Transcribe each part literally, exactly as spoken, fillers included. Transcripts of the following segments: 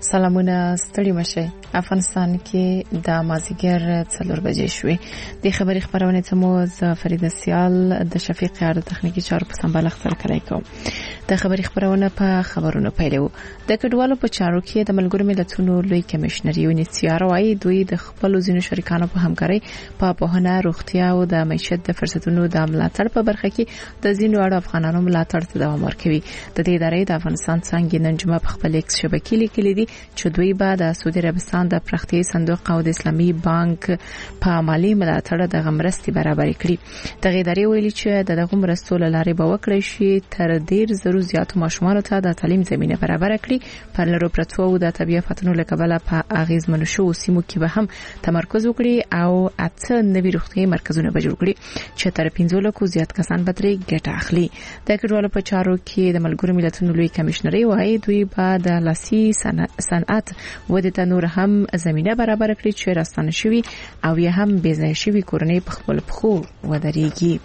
سلامونه ستړي مشه. افغانستان کې د مازیګر څلور بجې شوې. د خبري خبرونه ته مو ز فرید سیال د شفیق یار تخنیکی چارو په سمبال خبر کړای کوم. د خبري خبرونه په خبرونو پیلو. د کډوالو په چارو کې د ملګرو ملتونو لوی کمشنر یونیسیار وايي دوی د خپل ځینو شریکانو په همکاري په پوهنه، روغتیا او د معیشت د فرصتونو د ملاتړ په برخه کې د ځینو اړو افغانانو ملاتړ ته دوام ورکوي. د دې ادارې د افغانستان څنګه نن جمعه په خپل ایکس شبکې لیکلي دي چې دوی به د سعودي عربستان د پرختي صندوق او د اسلامي بانک په مالی ملاتړ د غمرستي برابر کړي. د غیداري ویلي چې د دغه مرستو لارې به وکړي شي تر ډیر زرو زیات ماشومان ته د تعلیم زمينه برابر کړي. پر لرو پرتو او د طبيعي فتنو لکبله په اغیز منشو سیمو کې به هم تمرکز وکړي او اته نوي روغتي مرکزونه به جوړ کړي چې تر پنځه لکو زیات کسان به ترې ګټه اخلي. د کډوالو په چارو کې د ملګرو ملتونو لوی کمشنري وايي دوی به د لاسي صنعت ودته نور هم زمينه برابر کړي چې راستانه شوي او یا هم بيځای شوي کورنۍ په خپل پخو ودرېږي.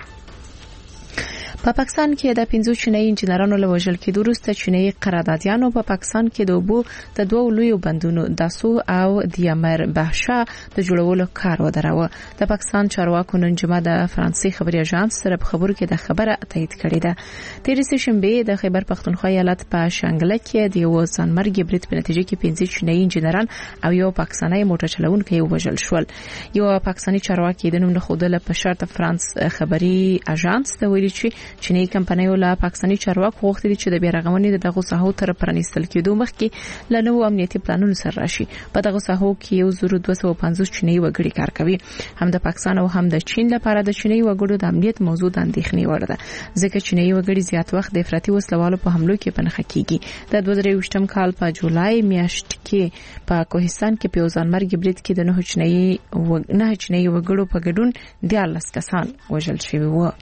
په پاکستان کې د پنځو چینایي انجنیرانو له وژل کېدو وروسته چینایي قراردادیانو په پاکستان کې د اوبو د دوه لویو بندونو داسو او دیامر بهشا د جوړولو کار ودراوه. د پاکستان چارواکو نن جمعه د فرانسې خبري اژانس سره په خبرو کې د خبره تایید کړې ده. تیر سه شنبه د خیبر پختونخوا ایالت په شانګله کې د یو ځانمرګي برید په نتیجه کې پنځه چینایي انجنیران او یو پاکستاني موټر چلوونکی وژل شول. یو پاکستاني چارواکي د نوم نه خوده له پشرت فرانس خبري اژانس د ویلي چې چینی کمپنیو له پاکستاني چارواکو غوښتي چې د بیرغمنې د دغه ساحو تر پرانیستل کېدو مخکې له نوو امنیتي پلانونو سره راشي. په دغه ساحو کې یو زر دوه سوه پنځوس چینی وګړي کار کوي. هم د پاکستان او هم د چین لپاره د چینی وګړو د امنیت موضوع د اندېښنې وړ ده ځکه چینی وګړي زیات وخت د افراطي وسلوالو په حملو کې پنهخ کیږي. د دوه زره یوولسم کال په جولای میاشت کې په کوهستان کې په ځانمرګي برید کې د نه چینی و نه چینی وګړو په ګډون دیارلس کسان وژل شوي وو.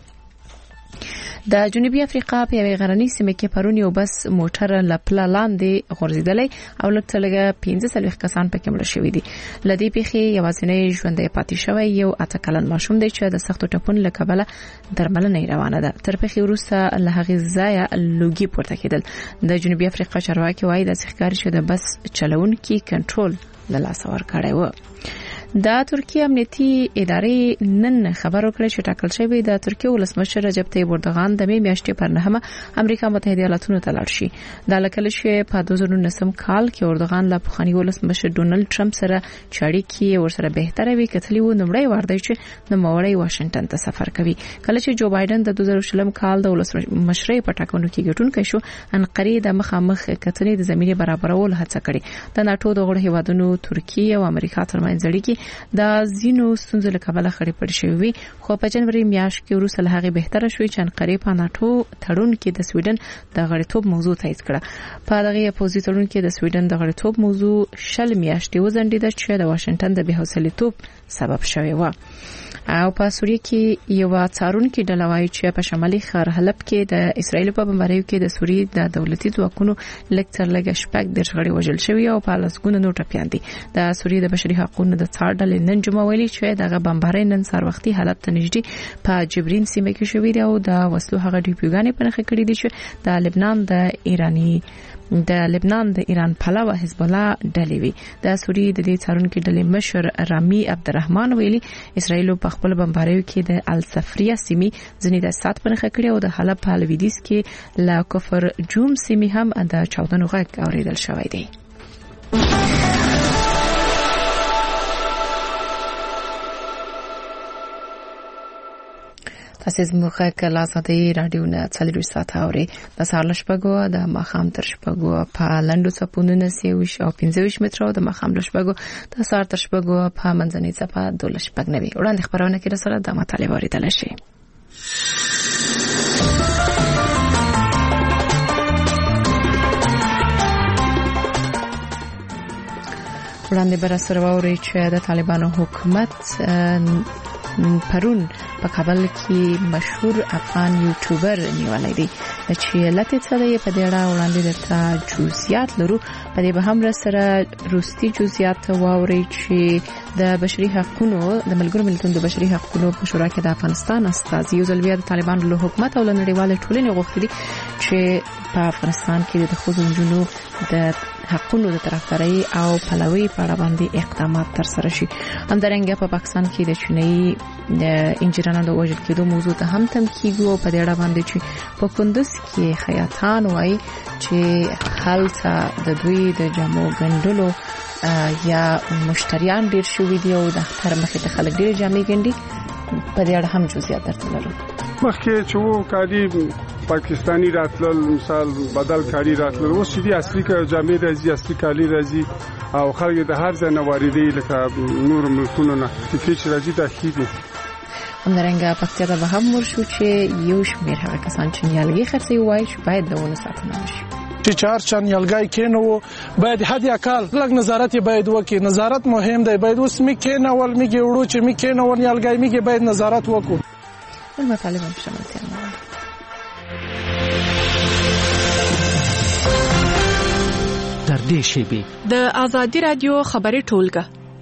د جنوبي افریقا په یوه غرنۍ سیمه کې پرون یو بس موټر لپلا لاندې غورځیدلې او لکه پنځه سلوي کسان پکې مړ شوي دي. لدی پیخي یوازینی ژوندې پاتې شوی یو اته کلن ماشوم دی چې د سختو ټپونو لکبله درملنه روانه ده. تر پیخي وروسته له هغې ځایه لوګي پورته کېدل. د جنوبي افریقا چارواکي وایي د ښکار چې د بس چلوونکي کنټرول له لاس ورکړی و. د ترکیه امنیتي ادارې نن خبر ورکړ چې ټاکل شوی د ترکیه ولسمشر رجب طیب اردوغان د می میاشتې پر نهمه امریکا متحده ایالاتونو ته لاړ شي. د لکل شي په دوه زره نهم کال کې اردوغان له پخوانی ولسمشر ډونلډ ټرمپ سره چاړي ورسره بهتره وی کتلی و نمړی وردی چې د موړی واشنگټن ته سفر کوي. کله چې جو بایدن د دوه زره شلم کال د ولسمشر په ټاکنو کې ګټونکی شو انقره د مخامخ کتنې د زمینه برابرول هڅه کړې. د ناتو د غړو هیوادونو ترکیه او امریکا ترمنځ اړیکې د زینو ستونزو له کبله خړې پړې شوې خو په جنوري میاشت کې وروسته له هغه بهتره شوې چې انقره په ناتو تړون کې د سویډن د غړیتوب موضوع تایید کړه. په دغه پوزي تړون کې د سویډن د غړیتوب موضوع شل میاشتې وزنډیده چې د واشنگټن د بهوسلیتوب سبب شوی و. او په سوریه کې یو څارونکو ډله وايي چې په شمالي ښار حلب کې د اسرایل په بمباریو کې د سوریې د دولتي ځواکونو لکتر لګ شپږ د شغړې وژل شوی او په لاسګونو نو ټپيان دي. د سوریې د بشري حقوقو د څار ډلې نن جمعه ویلي چې دغه بمبارۍ نن سار وختي حالت ته نږدې په جبرین سیمه کې شوې ده او د وسلو هغه ډیپوګانې په نخښه کړې دي چې د لبنان د ایرانی د لبنان د ایران پلاوه حزب الله ډلې وي. د سوریې د دې څارونکو ډلې مشر رامي عبدالرحمن ویلي اسرایل په خپل بمباریو کې د السفریه سیمې ځنې د سات په نخښه کړې او د حلب په لویدیځ کې لا کفر جوم سیمې هم د چاودنو غږ اوریدل شوی دی. تاسو زموږه کله ساتي رادیو نه څلور ساعت اوري د سهار شپږو د ماخام تر شپږو په لندو صپونونه سیوش او پنځه متر او د ماخام شپږو د سهار تر شپږو په منځنۍ صفه دوله شپږ نوي وړاندې خبرونه کې رسول د مطالعه اوریدل شي. وړاندې بر سره ووري چې د طالبانو حکومت پرون په کابل کې مشهور افغان یوټیوبر نیولای دی چې لته څه دی په دې اړه وړاندې درته جزئیات لرو. په دې به هم سره روستي جزئیات واوري چې د بشري حقوقو د ملګرو ملتونو د بشري حقوقو په شورا کې د افغانستان استازي یو ځل بیا د طالبانو له حکومت او نړیوال ټولنې غوښتي چې په افغانستان کې د خزونجونو د حقونو د طرفداري او پلوي په اړه باندې اقدامات ترسره شي. همدارنګه په پاکستان کې د چینایي انجنیرانو د وژل کېدو موضوع ته هم تم کیږي او په دې اړه باندې چې په کندوز کې خیاطان وایي چې هلته د دوی د جامو ګنډلو یا مشتریان ډیر شوي دي او د اختر مخې ته خلک ډیر جامې ګنډي. په دې اړه هم جزئیات درته لرو. مخکې چې وو کالي پاکستانی راتلل مثال بدل کاری راتلل اوس چې دي اصلي جامې راځي اصلي کالي راځي او خلک د هر ځای نه واردوي لکه نور ملکونو نه چې راځي د اخیری. همدارنګه پکتیا ته به هم ورشو چې یو شمېر هغه کسان چې نیالګي خرڅوي وایي چې باید د ونه ساتنه وشي. چې چار چا نیالګي کېنو باید حد اقل لږ نظارت باید وکړي. نظارت مهم دی. باید اوس می کېنول میږي وړو چې می کېنول نیالګي میږي باید نظارت وکړو. ول مطالب هم شامل کړئ. در دې شیبه د آزادی رادیو خبري ټولګه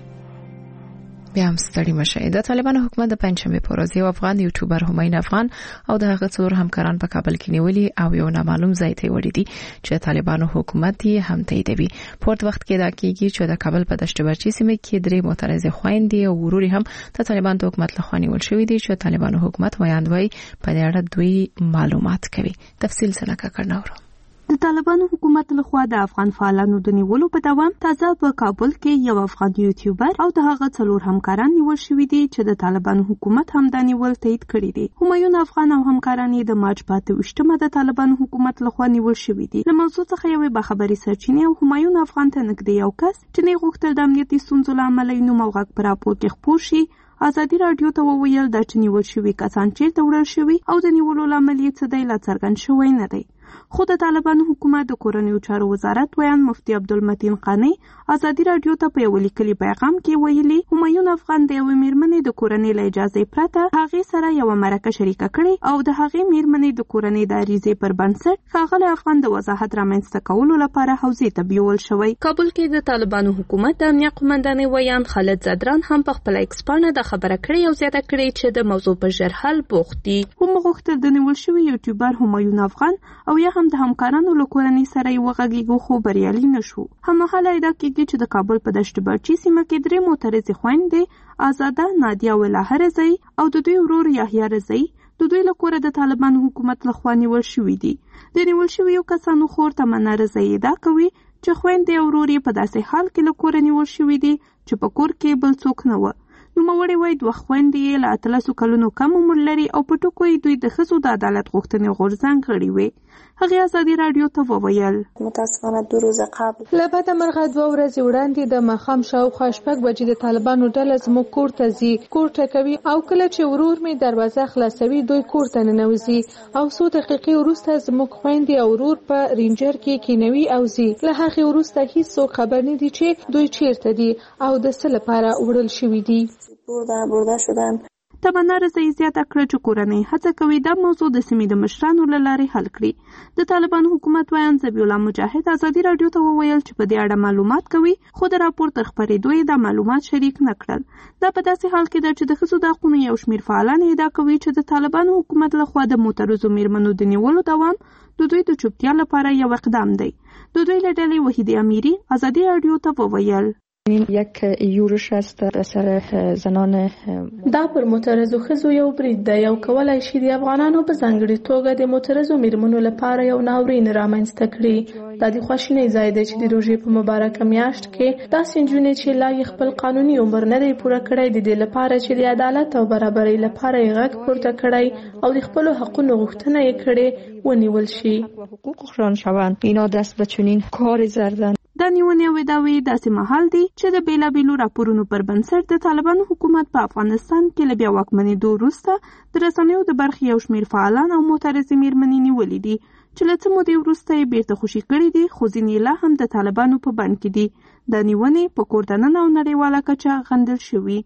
بیا هم ستړي مشه. د طالبانو حکومت د پنځمې په ورځ یو افغان یوټیوبر هماین افغان او د هغه څلور همکاران په کابل کې نیولي او یو نامعلوم ځای ته وړي دي چې طالبانو حکومت یې هم تاییدوي. پورت وخت کې دا کېږي چې د کابل په دشت برچي سیمه کې درې معترض خويندې او وروري هم د طالبانو د حکومت لخوا نیول شوی دي چې طالبانو حکومت وایي په دې اړه دوی معلومات کوي. تفصیل څنګه کړناورو. د طالبانو حکومت لخوا د افغان فعالانو د نیولو په دوام تازه په کابل کې یو افغان یوټیوبر او د هغه څلور همکاران نیول شوي دي چې د طالبانو حکومت هم دا نیول تایید کړی دي. همایون افغان او همکاران یې د مارچ په اته ویشتمه د طالبانو حکومت لخوا نیول شوي دي. له موضوع څخه یوې باخبري سرچینې او همایون افغان ته نږدې یو کس چې نه غوښتل د امنیتي ستونزو له امله یې نوم او غږ په راپور کې خپور شي ازادي رادیو ته وویل دا چې نیول شوي کسان چیرته وړل شوي او د نیولو لامل یې څه دی لا څرګند شوی نه دی. خو د طالبانو حکومت د کورنیو چارو وزارت ویان مفتي عبدالمتین قانی ازادي رادیو ته په یو لیکلي پیغام کې ویلي همایون افغان د یوې میرمنې د کورنۍ له اجازې پرته هغې سره یوه مرکه شریکه کړې او د هغې میرمنې د کورنۍ د عریضې پر بنسټ ښاغلی افغان د وضاحت رامنځته کولو لپاره حوزې ته بیول شوی. کابل کې د طالبانو حکومت د امنیه قومندانۍ ویان خالد زدران هم په خپل ایکس پاڼه د خبره کړې او زیاته کړې چې د موضوع په ژر حل بوخت دي. هم غوښتل د نیول شوي یوټیوبر همایون افغان او یا هم د همکارانو له کورنۍ سره یې وغږیږو خو بریالي نه شو. هممهاله ادعا کېږي چې د کابل په دشت برچي سیمه کې درې معترضې خویندې آزاده، نادیه ولاحه رضایي او د دوی ورور یحیی رضایي د دوی له کوره د طالبانو حکومت لخوا نیول شوي دي. د نیول شویو کسانو خور تمنا رضایي ادعا کوي چې خویندې او ورور یې په داسې حال کې له کوره نیول شوي دي چې په کور کې بل څوک نه و. نوموړی وایي دوه خویندې یې له اتلسو کلونو کم عمر لري او په ټکو یې دوی د ښځو د عدالت غوښتنې غورځنګ غړي وې. هغې ازادي رادیو ته وویل متاسفانه دو روزه قبل له بده مرغه دوه ورځې وړاندې د ماښام شاوخوا شپږ بجې د طالبانو ډله زموږ کور ته ځي، کور ټکوي او کله چې ورور مې دروازه خلاصوي دوی کور ته ننوځي او څو دقیقې وروسته زموږ خویندې او ورور په رینجر کې کینوي او ځي. له هغې وروسته هیڅوک خبر نه دي چې دوی چیرته دي او د څه لپاره وړل شوي دي. برده برده شدن. تمنا رضایي زیاته کړه چې کورنۍ هڅه کوي دا موضوع د سیمې د مشرانو له لارې حل کړي. د طالبانو حکومت ویان ذبیح الله مجاهد ازادي رادیو ته وویل چې په دې اړه معلومات کوي خو د راپور تر خپرېدو یې دا معلومات شریک نه کړل. دا په داسې حال کې ده چې د ښځو د حقونو یو شمېر فعالان ادعا کوي چې د طالبانو حکومت لخوا د معترضو میرمنو د نیولو دوام د دوی د چوپتیا لپاره یو اقدام دی. د دوی له ډلې وحیدې امیري ازادي رادیو ته وویل یک یورش است اثر زنان دا پر معترضو ښځو یو برید دی او کولای شي د افغانانو په ځانګړي توګه د معترضو میرمنو لپاره یو ناورین رامنځته کړي. دا د خواشینۍ ځای دی چې د روژې په مبارکه میاشت کې داسې نجونې چې لا یې خپل قانوني عمر نه دی پوره کړی د دې لپاره چې د عدالت او برابرۍ لپاره یې غږ پورته کړی او د خپلو حقونو غوښتنه یې کړې ونیول شي. حقوقشان شوند اینا دست به چنین کار زدن. دا نیونې او ادعاوې داسې مهال دي چې د بیلابیلو راپورونو پر بنسټ د طالبانو حکومت په افغانستان کې له بیا واکمنېدو وروسته د رسنیو د برخې یو شمېر فعالان او معترضې میرمنې نیولي دي چې له څه مودې وروسته یې بیرته خوشي کړي دي خو ځینې لا هم د طالبانو په بند کې دي. دا نیونې په کور دننه او نړیواله کچه غندل شوي.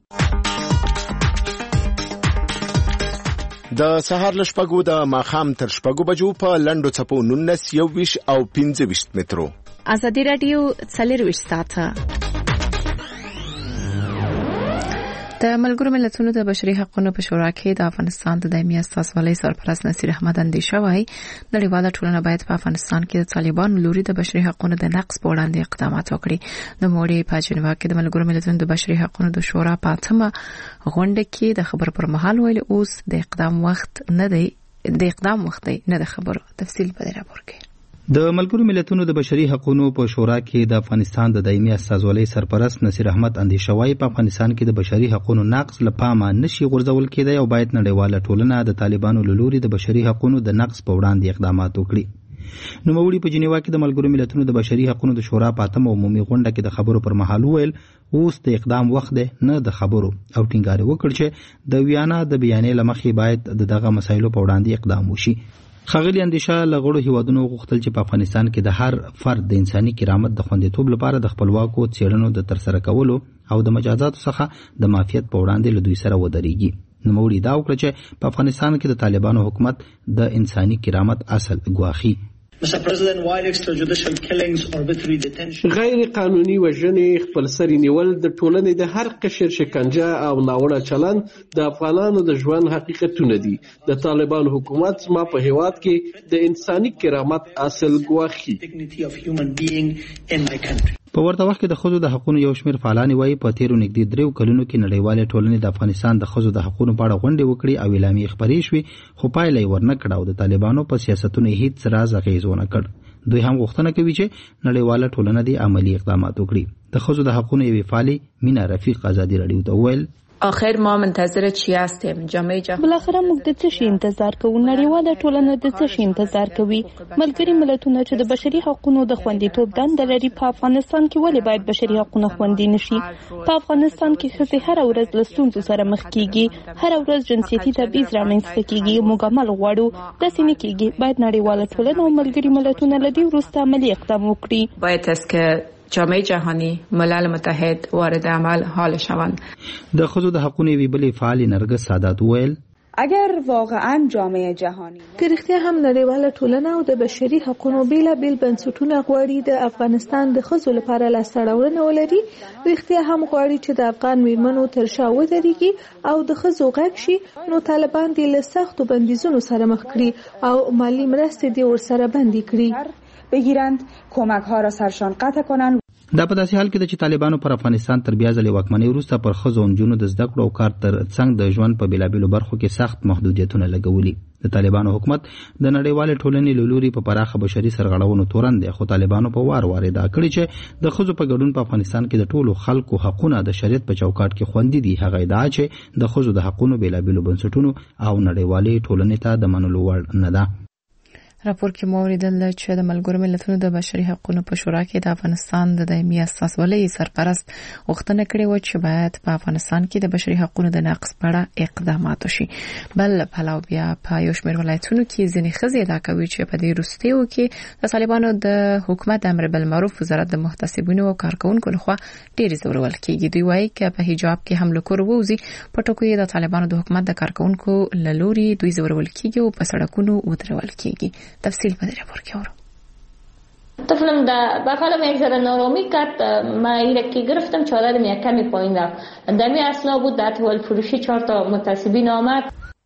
د سهار له شپږو د ماښام تر شپږو بجو په لنډو څپو نولس، یو ویشت او پنځه ویشت مترو. ازادي رادیو څلور ویشت ساعته د ملګرو ملتونو د بشري حقوقو په شورا کې د افغانستان د دایمي استازولۍ سرپرست نصیر احمد اندیشه وايي نړیواله ټولنه باید په افغانستان کې د طالبانو لوري د بشري حقوقو د نقض په وړاندې اقدامات وکړي. د موړي په جنیوا کې د ملګرو ملتونو د بشري حقوقو د شورا په اتمه غونډه کې د خبر پر مهال ویل اوس د اقدام وخت نه دی د اقدام وخت دی نه د خبرو. تفصیل په دې راپور کې. د ملګرو ملتونو د بشري حقوقو په شورا کې د افغانستان د دایمي استازولۍ سرپرست نصیر احمد اندیشه وايي په افغانستان کې د بشري حقوقو نقض لپاره نشي غورځول کېدای او باید نړیواله ټولنه د طالبانو لوري د بشري حقوقو د نقض په وړاندې اقدامات وکړي. نو موړي په جنیوا کې د ملګرو ملتونو د بشري حقوقو د شورا په اتمه عمومي غونډه کې د خبرو پر مهال ویل اوس د اقدام وخت دی نه د خبرو او ټینګار وکړ چې د ویانا د بیانې لمخې باید دغه مسایلو په وړاندې اقدام وشي. خغلی اندیشه لغړو هیوادونو غوښتل چې په افغانستان کې د هر فرد د انساني کرامت د خوندیتوب لپاره د خپلواکو څېړنو د ترسره کولو او د مجازاتو څخه د معافیت په وړاندې له دوی سره ودرېږي. نوموړي دا وکړه چې په افغانستان کې د طالبانو حکومت د انساني کرامت اصل ګواښي. غیر قانوني وژنې، خپلسري نیول، د ټولنې د هر قشر شکنجه او ناوړه چلند د افغانانو د ژوند حقیقتونه دي. د طالبانو حکومت ما په هیواد کې د انساني کرامت اصل ګواښي. په ورته وخت کې د ښځو د حقوقو یو شمېر فعالان وایي په تیرو نږدې دریو کلونو کې نړیوالې ټولنې د افغانستان د ښځو د حقوقو په اړه غونډې وکړي او اعلامیې خپرې شوې، خو پایله یې ورنه کړه او د طالبانو په سیاستونو هیڅ راز اغېز ونه کړ. دوی هم غوښتنه کوي چې نړیواله ټولنه دې عملی اقدامات وکړي. د ښځو د حقوقو یوې فعالې مینا رفیق ازادي راډیو ته وویل آخر ما منتظر چی هستیم؟ جامعه جهانی بالاخره موږ د څه شي انتظار کوو؟ نړیواله ټولنه د څه شي انتظار کوي؟ ملګري ملتونه چې د بشري حقوقو د خوندیتوب دنده لري په افغانستان کې ولې باید بشري حقوق خوندي نشي؟ په افغانستان کې ښځې هر ورځ له ستونزو سره مخ کیږي، هر ورځ جنسیتي تبعیض رامنځته کیږي. موږ عمل غواړو داسې نه کیږي. باید نړیواله ټولنه او ملګري ملتونه له دې وروسته عملی اقدام وکړي. باید است که جامعه جهانی ملل متحد وارد عمل حال شوند. د ښځو د حقوقو یوې بلې فعالې نرګس سادات وویل اگر واقعا جامعه جهانی که رښتیا هم نړیواله ټولنه او د بشري حقوقو بیلابیل بنسټونه غواړي د افغانستان د ښځو لپاره لاسته راوړنه ولري، رښتیا هم غواړي چې د افغان میرمنو تر شا ودرېږي او د ښځو غږ شي، نو طالبان دې له سختو بندیزونو سره مخ کړي او مالی مرستې دې ورسره بندي کړي بگیرند، کمک ها را سرشان قطع کنند. دا په داسې حال کې چې طالبانو پر افغانستان تر بیا ځلې واکمنۍ وروسته پر ښځو او نجونو د زده کړو او کار تر څنګ د ژوند په بېلابېلو برخو کې سخت محدودیتونه لګولي. د طالبانو حکومت د نړیوالې ټولنې له لوري په پراخه بشري سرغړونو تورن دی، خو طالبانو په وار وار ادعا کړې چې د ښځو په ګډون په افغانستان کې د ټولو خلکو حقونه د شریعت په چوکاټ کې خوندي دي. هغه ادعا چې د ښځو د حقونو بېلابېلو بنسټونو او نړیوالې ټولنې ته د منلو وړ نه ده. راپور کې مو اوریدل چې د ملګرو ملتونو د بشري حقوقو په شورا کې د افغانستان د دایمي استازولۍ سرپرست غوښتنه کړې و چې باید په افغانستان کې د بشري حقوقو د نقض په اړه اقدامات وشي. بل پلاو بیا په یو شمېر ولایتونو کې ځینې ښځې ادعا کوي چې په دې وروستیو کې د طالبانو د حکومت امر بالمعروف وزارت د محتسبینو او کارکونکو لخوا ډېر زورول کېږي. دوی وایي چې په حجاب کې هم له کور ووځي، په ټکو یې د طالبانو د حکومت د کارکونکو له لوري دوی زورول کېږي او په سړکونو ودرول کېږي. تفصیل په دې راپور کې اورو. طفلم در بغل یک ذره نارامی کرد. من این که گرفتم چادر می کمی پایین رفت. دمی اصلا بود در طول فروشی چهار تا متعصبین آمد.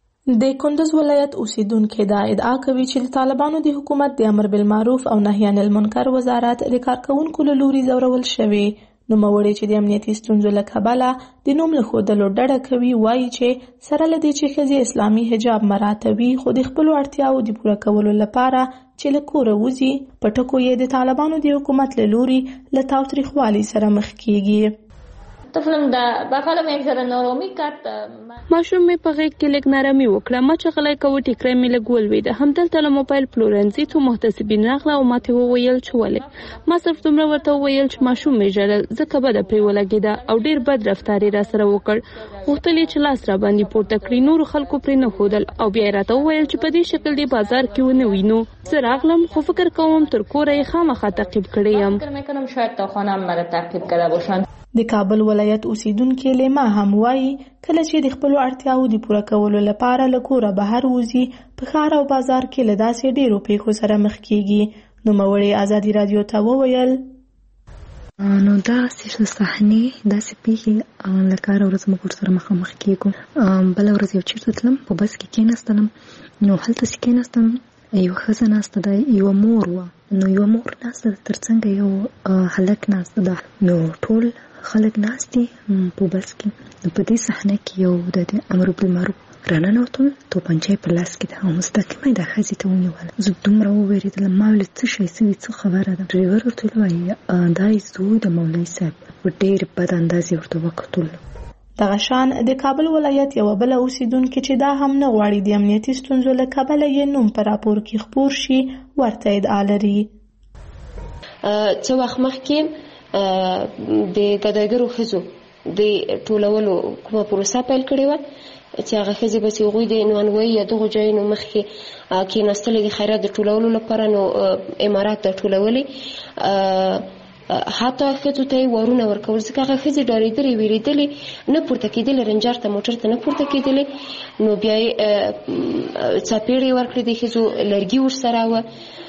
د کندز ولایت اوسیدونکو دا ادعا کوي چې د طالبانو د حکومت د امر بالمعروف او نهی عن المنکر وزارت د کارکونکو له لوري زورول شوی. نو موري چې د امنیتي ستونزو له کبله د نوم له خودلو ډډه کوي، وایي چې سره لدی چې ښځې اسلامي حجاب مراتبي خو د خپل اړتیاو د پوره کولو لپاره چې له کوره وځي، په ټکو یې د طالبانو د حکومت له لوري له تاوتریخوالي سره مخ کیږي. طفلم در بغل یک ذره نارامی کرد. ماشوم می په غېږ کې لږ نرمي وکړه، ما چې غلی کوه ټیکری مې لږ ولوېده. همدلته له موبایل پلورنځي څو محتسبین راغله او ماته وویل چې ولې. ما صرف دومره ورته وویل چې ماشوم مې ژړل، ځکه بده پرې ولګېده او ډېر بد رفتار یې راسره وکړ. غوښتل یې چې لاس را باندې پورته کړي، نورو خلکو پرې نه ښودل او بیا یې راته وویل چې په دې شکل دې بازار کې ونه وینو. زه راغلم خو فکر کوم تر کوره یې خامخا تعقیب کړی یم. فکر میکنم شاید تا خانه‌ام مرا تعقیب کرده باشند. د کابل ولایت اوسیدونکو لیما هم وایي کله چې د خپل اړتیاو د پوره کولو لپاره له کوره بهر وځي، په ښار او بازار کې له داسې ډیرو پیښو سره مخ کیږي. نو موړي ازادي رادیو ته وویل نو دا څه صحنه دا سپیږي لکه ورځ موږ سره مخامخ کېږو بل ورځ یو چیرته تلم په بس کې کېناستم نو هلته چې کېناستم یو ښځه ناسته ده یوه مور وه نو یوه مور ناسته ده تر څنګ یو هلک ناسته ده نو ټول خلک ناست دي په بس کې نو په دې صحنه کې یو د امر بالمعروف راننوتل توپنچه په لاس کې ده او مستقیمه د ښځې ته ونیوله زه دومره ووېرېدلم ما ویل څه شی څه وي څه خبره ده ډریور ورته وویل دا یې زوی د مولوي صاحب په ډېر بد انداز یې ورته وکتل. دغه شان د کابل ولایت یوه بله اوسیدونکې چې دا هم نه غواړي د امنیتي ستونزو له کبله یې نوم په راپور کې خپور شي ورته ادعا لري. څه وخت مخکې د ګداګرو ښځو د ټولولو کومه پروسه پیل کړې وه چې هغه ښځې به چې هغوی د نانوایي یا دغو ځایونو مخکې کېناستلې د خیرات د ټولولو لپاره نو امارات ته ټولولې حتی ښځو ته یې وارونه ورکول ځکه هغه ښځې ډارېدلې وېرېدلې نه پورته کېدلې رنجر ته موټر ته نه پورته کېدلې نو بیا یې څاپېړې ورکړې د ښځو لرګي ورسره وه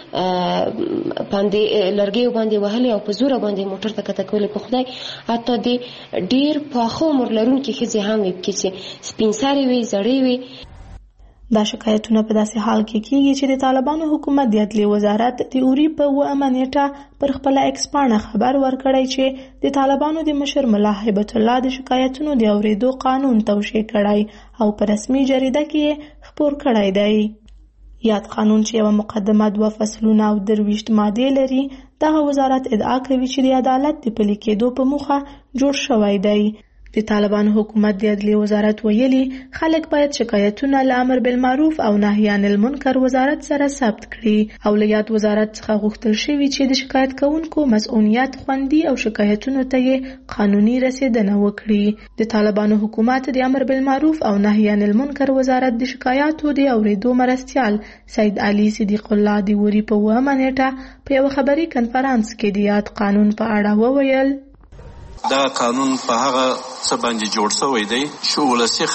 باندې لرګیو باندې وهلې او په زوره باندې موټر ته کته کولې په خدای حتی د ډېر پاخه عمر لرونکي ښځې هم وي پکې چې سپین سرې وي زړې وي. دا شکایتونه په داسې حال کې کیږي چې د طالبانو حکومت د عدلیې وزارت د اوري په اوومه نیټه پر خپله ایکس پاڼه خبر ورکړی چې د طالبانو د مشر ملا هیبت الله د شکایتونو د اورېدو قانون توشیح کړی او په رسمي جریده کې یې خپور کړی دی. یاد قانون چې یوه مقدمه دوه فصلونه او درویشت مادې لري دغه وزارت ادعا کوي چې د عدالت د پلي کېدو په موخه جوړ شوی دی. د طالبانو حکومت د عدلیې وزارت ویلي خلک باید شکایتونه له امر بالمعروف او نهی عن المنکر وزارت سره ثبت کړي او له یاد وزارت څخه غوښتل شوي چې د شکایت کوونکو مسؤلیت خوندي او شکایتونو ته یې قانوني رسیدنه وکړي. د طالبانو حکومت د امر بالمعروف او نهی عن المنکر وزارت د شکایاتو د اورېدو مرستیال سید علي صدیق الله د وري په اوومه نیټه په یوه خبري کنفرانس کې د یاد قانون په اړه وویل دا قانون په هغه څه باندې جوړ شوی دی چې ولسي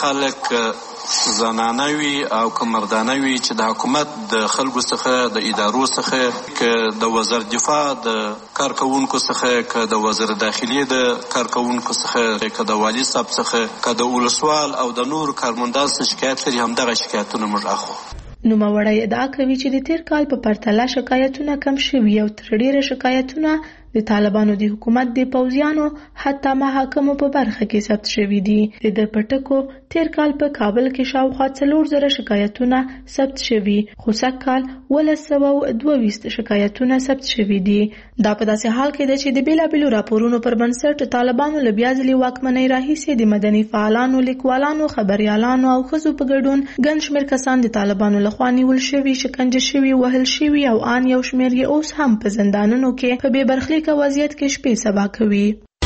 خلک زنانه وي او که مردانه وي چې د حکومت د خلکو څخه د ادارو څخه که د وزیر دفاع د کارکوونکو څخه که د وزیر داخلي د کارکوونکو څخه که د والي صاحب څخه که د ولسوال او د نورو کارمندانو څخه شکایت لري همدغه شکایتونه موږ اخلو. نوموړی ادعا کوي چې د تیر کال په پرتله شکایتونه کم شوي او تر ډېره شکایتونه د طالبانو د حکومت د پوځیانو حتی محاکمو په برخه کې ثبت شوي دي. د درپټکو تیر کال په کابل کې شاوخوا څلور زره شکایتونه ثبت شوي خو سږ کال اوولس سوه او دوه ویشت شکایتونه ثبت شوي دي. دا په داسې حال کې ده چې د بېلابېلو راپورونو پر بنسټ طالبانو له بیا ځلې واکمنۍ راهیسې د مدني فعالانو لیکوالانو خبریالانو او ښځو په ګډون ګڼ شمېر کسان د طالبانو لخوا نیول شوي شکنجه شوي وهل شوي او ان یو شمېر یې اوس هم په زندانونو کې په بې برخلیک وضعیت کې شپې سبا کوي.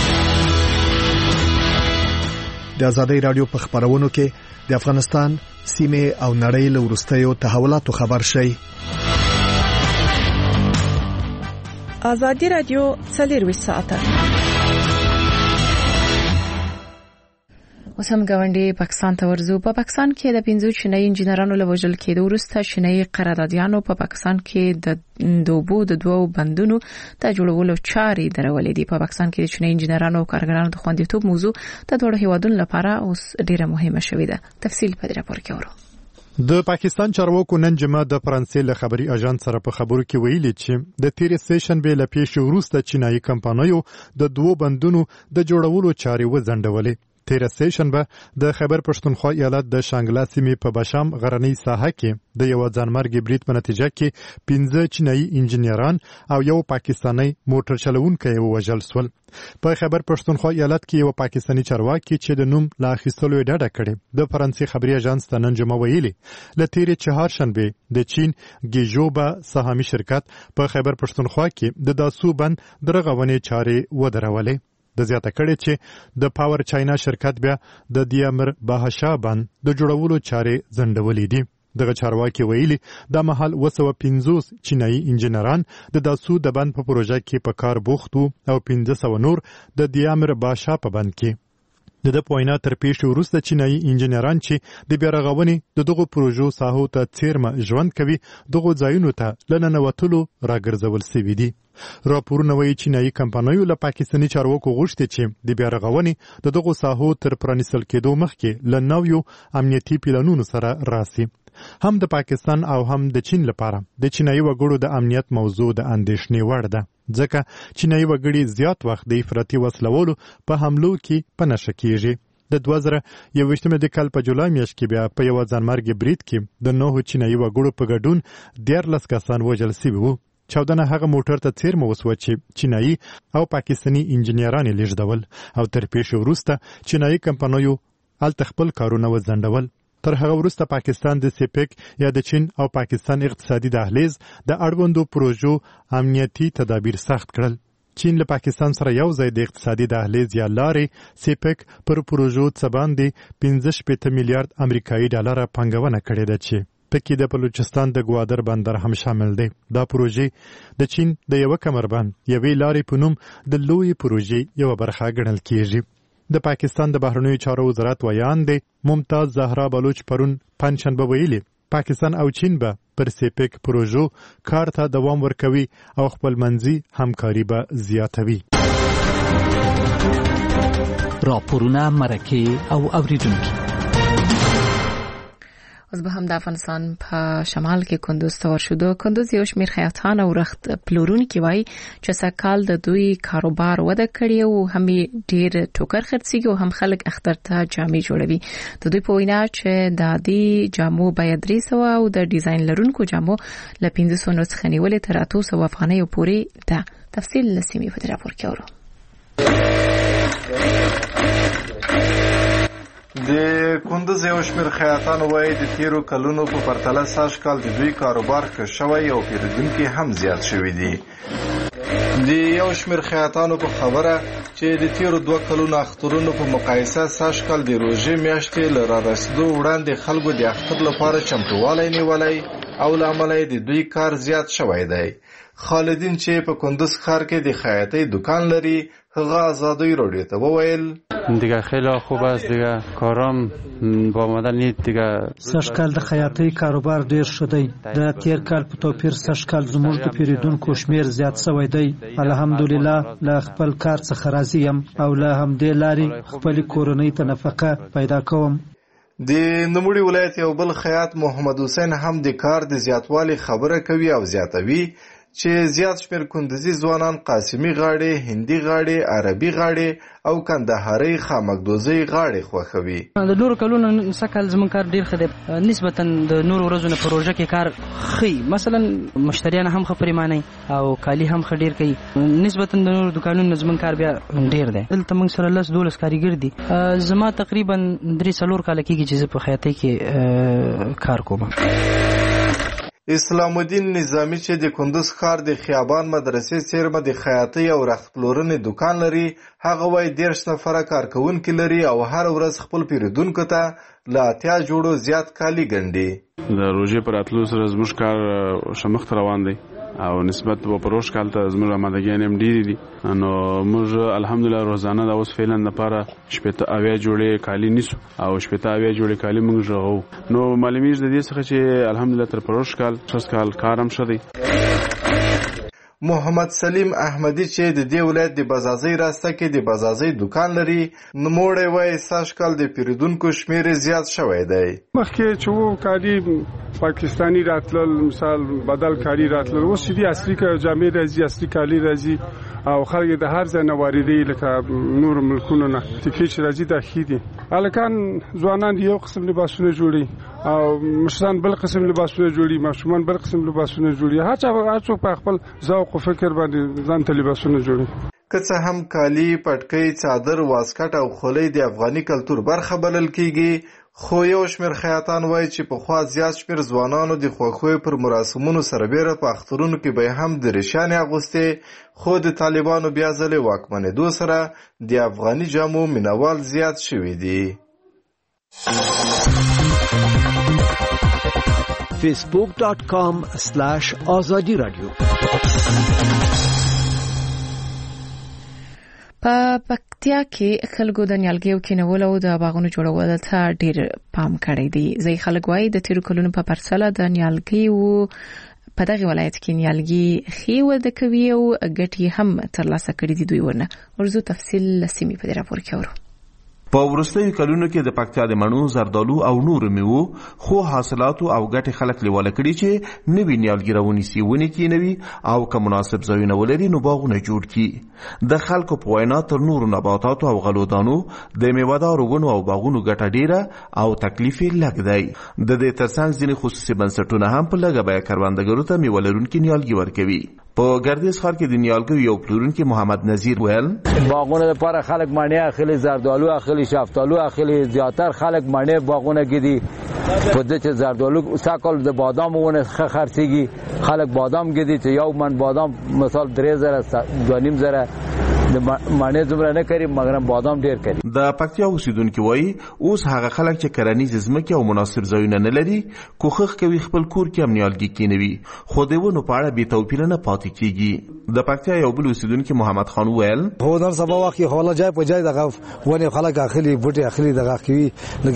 د ازادۍ راډیو په خبرونو کې د افغانستان سیمه او نړۍ له وروستیو تحولاتو خبر شي. ازادي راډیو څلور ساعته اوس هم ګاونډي پاکستان ته ورځو. په پاکستان کې د پنځو چینایي انجینرانو له وژل کېدو وروسته چینایي قراردادیانو په پاکستان کې د دوبو د دوو بندونو ته جوړولو چارې درولې دي. په پاکستان کې د چینایي انجینرانو او کارګرانو د خوندیتوب موضوع د دوه هیوادونو لپاره اوس ډیره مهمه شوې ده. تفصیل په دې راپور کې اورو. د پاکستان چارواکو نن جمعه د فرانسې له خبري اژانس سره په خبرو کې ویلي چې د تیر سیشن به له پیښې وروسته چینایي کمپانیو د دوو بندونو د جوړولو چارې وځنډولې. تیر سیشن به د خیبر پښتونخوا ایالت د شانګلا سیمې په بشام غرنۍ ساحه کې د یو ځانمرګي برید په نتیجه کې پنځه چینایي انجینران او یو پاکستانی موټر چلوونکی ووژل شول. په خیبر پښتونخوا ایالت کې یو پاکستانی چارواکي چې د نوم لا اخیستلو یې ډډه کړې د فرانسې خبري اژانس ته نن جمعه ویلي له تیرې چهارشنبې د چین ګیژوبا سهامي شرکت په خیبر پښتونخوا کې د داسو بند درغونې چارې ودرولې. د زیاته کړي چې د پاور چاینا شرکت بیا د دیامر باهشا بند د جوړولو چارې ځنډولې دي. دغه چارواکي ویلي د مهال وسوه پنځوس چینایي انجینران د داسو د بند په پروژه کې په کار بوخت او پنځه سوه نور د دیامر باهشا په بند کې. د د پوینا تر پیښې وروسته چینایي انجینران چې د بیارغونې د دغو پروژو ساحو ته څیرمه ژوند کوي دغو ځایونو ته له ننوتلو راګرځول سوي دي. راپورونه وایي چینایي کمپنیو له پاکستاني چارواکو غوښتي چې د بیا رغونې د دغو ساحو تر پرانیستل کېدو مخکې له نویو امنیتي پلانونو سره راسي. هم د پاکستان او هم د چین لپاره د چینایي وګړو د امنیت موضوع د اندېښنې وړ ده، ځکه چینایي وګړي زیات وخت د افراطي وسلوالو په حملو کې په نښه کېږي. د دوه زره یوویشتمې د کال په جولای میاشت کې بیا په یوه ځانمرګي برید کې د نهو چینایي وګړو په ګډون دیارلس کسان وژل سوي وو. چاودنه هغه موټر ته څیرمه وسوه چې چینایي او پاکستاني انجینیران یې لیږدول او تر پیښې وروسته چینایي کمپنیو هلته خپل کارونه وځنډول. تر هغه وروسته پاکستان د سیپیک یا د چین او پاکستان اقتصادي دهلیز د اړوندو پروژو امنیتي تدابیر سخت کړل. چین له پاکستان سره یو ځای د اقتصادي دهلیز یا لارې سیپیک پر پروژو څه باندې پنځه شپېته میلیارډ امریکایي ډالره پانګونه کړې ده چې پکې د بلوچستان د ګوادر بندر هم شامل دی. دا پروژې د چین د یوه کمربند یوې لارې په نوم د لویې پروژې یوه برخه ګڼل کېږي. د پاکستان د بهرنیو چارو وزارت ویان دی ممتاز زهرا بلوچ پرون پنجشنبه ویلي پاکستان او چین به پر سیپیک پروژو کار ته دوام ورکوي او خپل منځي همکاري به زیاتوي. راپورونه مرکه او اوریدونکي. اوس به هم د افغانستان په شمال کې کندوز ته ورشو. کندوز یو شمېر خیاطان او رخت پلورونکي وایي چې سږکال د دوی کاروبار وده کړې او هم ډېر ټوکر خرڅېږي او هم خلک اختر ته جامې جوړوي. د دوی په وینا چې د عادي جامو بیه درې سوه او د ډیزاین لرونکو جامو له پنځه سوه نسخې نیولې تر اتو سوه افغانیو پورې ده. تفصیل له سیمې په دې راپور کې اورو. د کندوز یو شمېر خیاطانو وایي د تیرو کلونو په پرتله سږ کال د دوی کاروبار ښه شوی او پیرودونکي هم زیات شوي دي. د یو شمېر خیاطانو په خبره چې د تیرو دوه کلونو اخترونو په مقایسه سږ کال د روژې میاشتې له رارسېدو وړاندې خلکو د اختر لپاره چمتووالی نیولی او له امله یې د دوی کار زیات شوی دی. خالدین چې په کندوز ښار کې د خیاطۍ دکان لري هغه آزادی رادیو ته وویل دیگه خیلی خوب است، دیگه کارم با آمدن نیست دیگه. سږ کال د خیاطۍ کاروبار ډیر شدی. د تیر کال په توپیر سږ کال زموږ د پیرودونکو شمیر زیات شوی دی. الحمدلله له خپل کار څخه راضی یم او له همدې لارې خپل کورنۍ ته نفقه پیدا کوم. د نوموړي ولایت یو بل خیاط محمد حسین هم د کار د زیاتوالي خبره کوي او زیاتوي چې زیات شمېر کندوزي ځوانان قاسمي غاړې، هندي غاړې، عربي غاړې او کندهارۍ خامکدوزۍ غاړې خوښوي. د نورو کلونو سږکال زموږ کار ډېر ښه دی، نسبتا د نورو ورځو نه په روژه کې کار ښه، مثلا مشتریان هم ښه پرېمانئ او کالي هم ښه ډېر کوي. نسبتا د نورو دوکانونو نه زموږ کار بیا ډېر دی. دلته موږ سره لس دولس کارګر دي. زما تقریبا درې څلور کاله کېږي چې زه په خیاطۍ کې کار کوم. اسلام الدین نظامی چې د کندوز ښار د خیابان مدرسې څیرمه د خیاطۍ او رخت پلورنې دکان لري، هغه وایي دېرش نفره کارکوونکي لري او هر ورځ خپل پیرودونکو ته له اتیا جوړو زیات کالي ګنډي. د روژې پر راتلو سره زموږ کار ښه مخته روان دی او نسبت په پروژ کال ته زموږ آمادګیان هم ډېرې دي. نو موږ الحمدلله روزانه د اوس فعلا لپاره شپېته اویا جوړې کالي نیسو او شپېته اویا جوړې کالي موږ ژغو. نو معلومیږي د دې څخه چې الحمدلله تر پروژ کال ښه کال کار هم ښه دی. محمد سلیم احمدی چې د دې ولایت د بزازۍ راسته کې د بزازۍ دکان لري، نوموړی وایي سږ کال د پیرودونکو شمیر زیات شوی دی. مخکې چې وو کالي پاکستانی راتلل، مثال بدل کالي راتلل، اوس چې دي اصلي جامې راځي، اصلي کالي راځي او خلک د هر ځای نه واردوي، لکه نور ملکونو نه تکې چې راځي دا ښې دي. هلکان ځوانان یو قسم لباسونه جوړي او مشران بل قسم لباسونه جوړي، ماشومان بل قسم لباسونه جوړي. هر چا هر څوک په خپل ذوق او فکر باندې ځان ته لباسونه جوړي. که څه هم کالي، پټکۍ، څادر، واسکټ او خولۍ د افغاني کلتور برخه بلل کیږي، خو یو شمېر خیاطان وایي چې پخوا زیات شمېر ځوانانو د خوښیو پر مراسمونو سربیره په اخترونو کې به هم درېشانې اغوستې، خو د طالبانو بیا ځلې واکمنېدو سره د افغاني جامو مینوال زیات شوي دي. فیسبوک ډاٹ کام سلاش آزادی رادیو. په پکتیا کې خلکو د نیالګیو کینولو او د باغونو جوړولو ته ډیر پام کړی دی. ځای خلک وایي د تیرو کلونو په پرتله د نیالګیو په دغه ولایت کې نیالګي ښې وده کوي او ګټې هم ترلاسه کړي دي دوی ورنه. ورزو تفصیل لسیمې په دې راپور کې اورو. په وروستیو کلونو کې د پکتیا د مڼو، زردالو او نورو میوو خو حاصلاتو او ګټې خلک لیواله کړي چې نوي نیالګي راونیسي، ونې کینوي او که مناسب ځایونه ولري نو باغونه جوړ کړي. د خلکو په وینا تر نورو نباتاتو او غلو دانو د میوهدارو ونو او باغونو ګټه ډیره او تکلیف یې لږ دی. د دې ترڅنګ ځینې خصوصي بنسټونه هم په لږه بیه کروندګرو ته میوه لرونکي نیالګي ورکوي. په ګردیز ښار کې د نیالګیو یو پلورونکي محمد نذیر ویل باغونه لپاره خلک مڼې اخلي، زردالو اخلي، شفتالو اخلي. زیاتر خلک مڼې باغونه کې دي. په دې چې زردالو ساکل د بادام ونه خرڅيږي، خلک بادام کې دي چې یو من بادام مثال درې زره دوه نیم زره د مڼې زمره نه کوي مګر بادام ډیر کوي. د پکتیا اوسیدونکو وایي اوس هغه خلک چې کرنیز ځمکې او مناسب ځایونه نه لري کوښښ کوي خپل کور کې هم نیالګي کینوي، خو د ونو په اړه بې توپیره نه پاتې کیږي. د پکتیا یو بل اوسیدونکو محمد خان ویل هو نن سبا وخت خو جای په جای دغه ونه خلک اخلي، بوټي اخلي، دغه کوي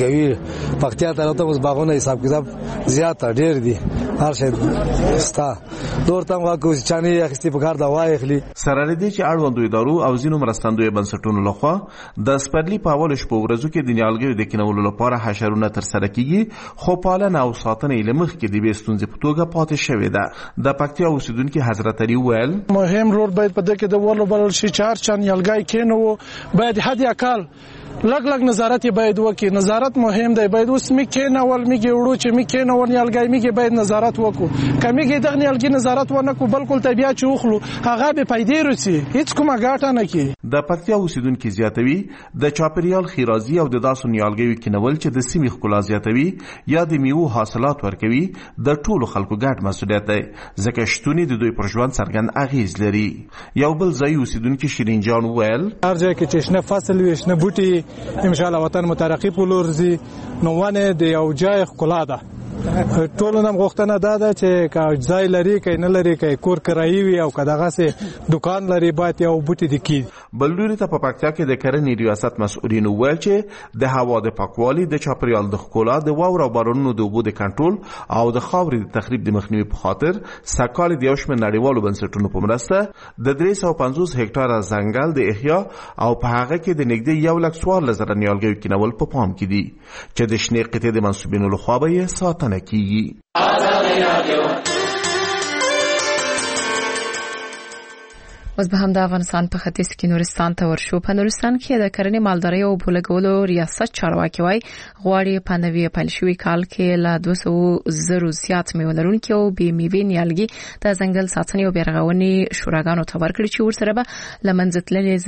لګوي. پکتیا ته راته اوس باغونه حساب کتاب زیات ډیر دي، هر شي ستا دور تم واکو چاني اخستي په کار دا وای اخلي. سره لري چې اړوندو ادارو او ځینو مرستندوی بنسټونو لخوا د سپرلی په اول شپه ورځو کې د نیالګیو د کینولو لپاره حشرونه تر سره کیږي، خو پالنه او ساتنه یې لمخ کې د بیستونځ په توګه پاتې شوې ده. د پکتیا اوسیدونکو حضرت علي ویل مهم رول باید په دې کې د ولو بل شي چار چن نیالګي کینو باید حد اقل لګ لګ نظارت باید وکړي. نظارت مهم دی. باید اوس می کینه ول میږي وړو چې می کینه ول نیالګي میږي باید نظارت وکړو. کمیږي دغه نیالګي نظارت ونه کو بالکل طبيعت چوخلو هغه به پیدا رسي، هیڅ کومه ګټه نه کی. د پکتیا اوسیدونکو زیاتوي د چاپریال خیرازي او د داسو نیالګیو کینول چې د سیمې ښکلا زیاتوي یا د میوو حاصلات ورکوي د ټولو خلکو ګډ مسؤلیت دی، ځکه شتونی د دوی پر ژوند څرګند اغیز لري. یو بل ځای اوسیدونکو شیرین جان ویل هر ځای کې چې شنه فصل وي، شنه بوټي ان شاء الله وطن مترقی په لور ځي، نو ونه د یو ځای ښکلا ده. ټولو نم غوښتنه دا ده چې که ځای لري که نه لري، که کور کرایي وي او که دغسې دکان لري باید یو بوټي د کي. بل لوري ته په پکتیا کې د کرنې ریاست مسؤلینو ویل چې د هوا د پاکوالي، د چاپریال د ښکلا، د واورو او بارانونو د اوبو د کنټرول او د خاورې د تخریب د مخنیوي په خاطر سږکال د یو شمېر نړیوالو بنسټونو په مرسته د درې سوه پنځوس هکټاره ځنګل د احیا او په هغه کې د نږدې یو لک څوارلس زره نیالګیو کینول په پام کې دي چې د شنې قطعې د منصوبینو لخوا به یې ساتنه کیږي. اوس به هم د افغانستان په ختیځ کې نورستان ته ورشو. په نورستان کې د کرنې مالدارۍ او بولګولو ریاست چارواکي وایي غواړي په نوي پیل شوي کال کې له دوه سوه زرو زیات میوه لرونکي او بې میوې نیالګي د ځنګل ساتنې او بیارغونې شوراګانو ته ورکړي چې ورسره به له منځه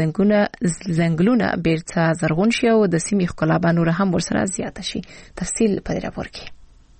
تللي ځنګلونه بیرته زرغون شي او د سیمې ښکلا به نوره هم ورسره زیاته شي. تفصیل په دې راپور کې.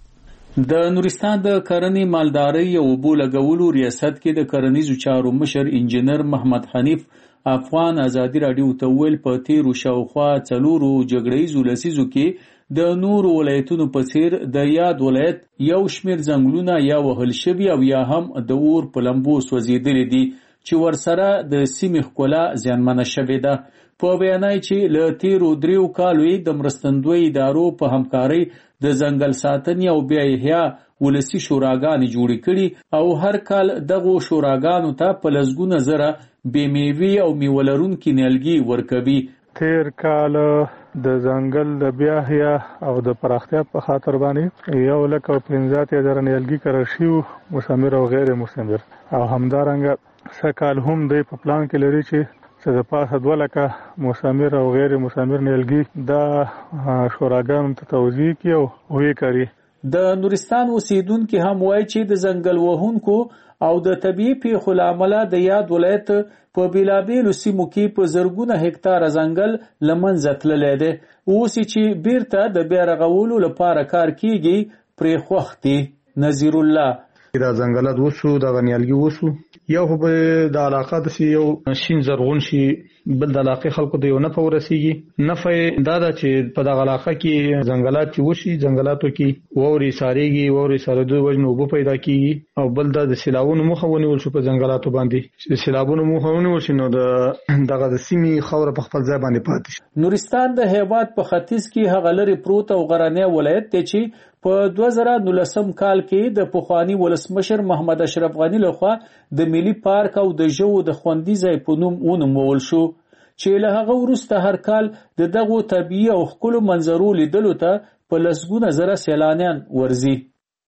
د نورستان د کرنې مالدارۍ او اوبو لګولو ریاست کې د کرنیزو چارو مشر انجنیر محمد حنیف افغان ازادي رادیو ته ویل په تیرو شاوخوا څلورو جګړیزو لسیزو کې د نورو ولایتونو په څیر د یاد ولایت یو شمېر ځنګلونه یا وهل شوي او یا هم د اور په لمبو سوځېدلي دي چې ورسره د سیمې ښکلا زیانمنه شوې ده. په بیانای چې له تیرو دریو کالو د مرستندوی ادارو په همکارۍ د ځنګل ساتنې او بیا احیا ولسی شوراګانې جوړې کړي او هر کال دغه شوراګانو ته په لسګونه زره بې میوې او میوه لرونکي نیالګي ورکوي. تیر کال د ځنګل د بیا احیا او د پراختیا په خاطر باندې یو لک او پنځه اتیا زره نیالګي کرل شوي، مثمر او غیر مثمر، او همدارنګه سږکال هم دی په پلان کې لري چې چې د پاسه دوه لکه مثمر او غیر مثمر نیالګي دا شوراګانو ته توزیع کړي او ویې کړي. د نورستان اوسیدونکي هم وایي چې د ځنګل وهونکو او د طبیعي پیښو له امله د یاد ولایت په بیلابیلو سیمو کې په زرګونه هکتاره ځنګل له منځه تللی دی. اوس چې بیرته د بیا رغولو لپاره کار کیږي پرې خوښ دي. نذیر الله دا ځنګلات وسو دغه نیالګي وسو یو خو به د علاقه د یو شین زرغون شي، بل د علاقې خلکو د یو نفع ورسیږي. نفع دا ده چې په دغه علاقه کې ځنګلات چې وشي، ځنګلاتو کې واورې سارېږي، واورې سارېدو وجه اوبه پیدا کیږي، او بل دا د سیلابونو مخه ونیول شو په ځنګلاتو باندې. چې د سیلابونو مخه ونیول شي نو د دغه د سیمې خاوره په خپل ځای باندې پاتې شي. نورستان د هیواد په ختیځ کې هغه لري پروت او غرنی ولایت دی چې په دوه زره نولسم کال کې د پخوانی ولسمشر محمد اشرف غنی لخوا د ملي پارک او د ژوو د خوندي ځای په نوم ونومول شو چې له هغه وروسته هر کال د دغو طبیعي او ښکلو منظرو لیدلو ته په لسګونه زره سیلانیان ورځي.